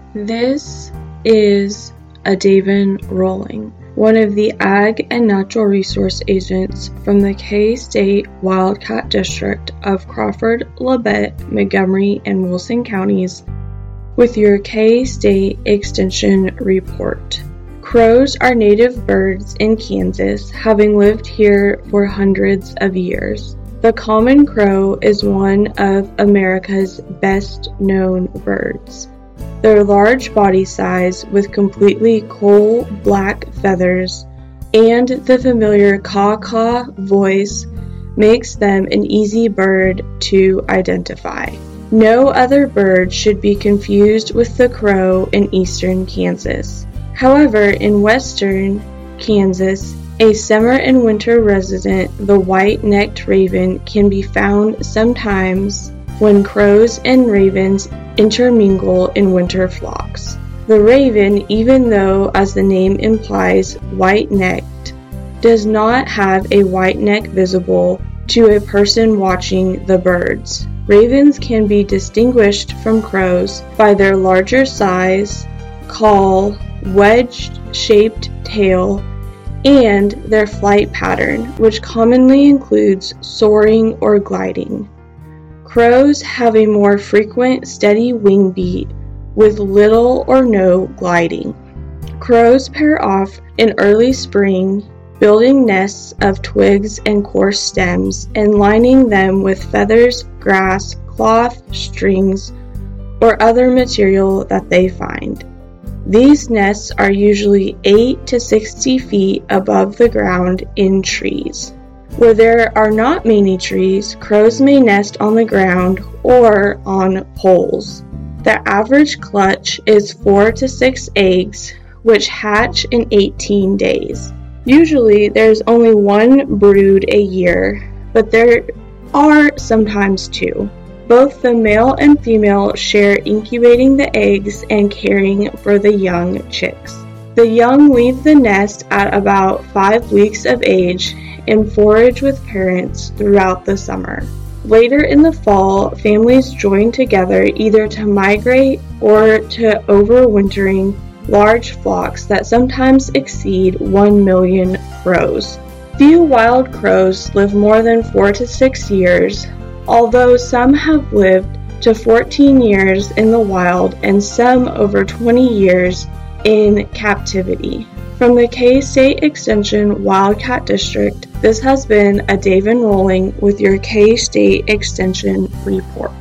This is a Davin Rolling, one of the Ag and Natural Resource Agents from the K-State Wildcat District of Crawford, Labette, Montgomery, and Wilson counties, with your K-State Extension report. Crows are native birds in Kansas, having lived here for hundreds of years. The common crow is one of America's best-known birds. Their large body size with completely coal-black feathers and the familiar caw-caw voice makes them an easy bird to identify. No other bird should be confused with the crow in eastern Kansas. However, in western Kansas, a summer and winter resident, the white-necked raven, can be found sometimes when crows and ravens intermingle in winter flocks. The raven, even though, as the name implies, white-necked, does not have a white neck visible to a person watching the birds. Ravens can be distinguished from crows by their larger size, call, wedge-shaped tail, and their flight pattern, which commonly includes soaring or gliding. Crows have a more frequent steady wing beat with little or no gliding. Crows pair off in early spring, building nests of twigs and coarse stems and lining them with feathers, grass, cloth, strings, or other material that they find. These nests are usually 8 to 60 feet above the ground in trees. Where there are not many trees, crows may nest on the ground or on poles. The average clutch is 4 to 6 eggs, which hatch in 18 days. Usually there's only one brood a year, but there are sometimes two. Both the male and female share incubating the eggs and caring for the young chicks. The young leave the nest at about 5 weeks of age and forage with parents throughout the summer. Later in the fall, families join together either to migrate or to overwintering large flocks that sometimes exceed 1 million crows. Few wild crows live more than 4 to 6 years, although some have lived to 14 years in the wild and some over 20 years in captivity. From the K-State Extension Wildcat District, this has been a Davin Rolling with your K-State Extension report.